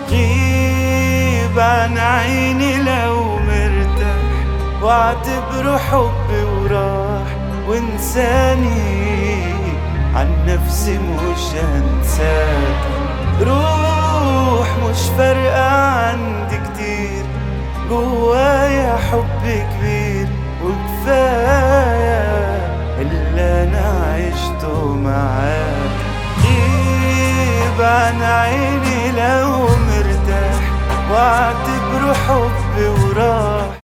غيب عن عيني لو مرتاح، واعتبره حب وراح وانساني، عن نفسي مش هنساك. روح مش فارقة عندي كتير، جوايا حب كبير وكفاية اللي انا عشته معاك. غيب عن عيني لو مرتاح، واعتبره حب وراح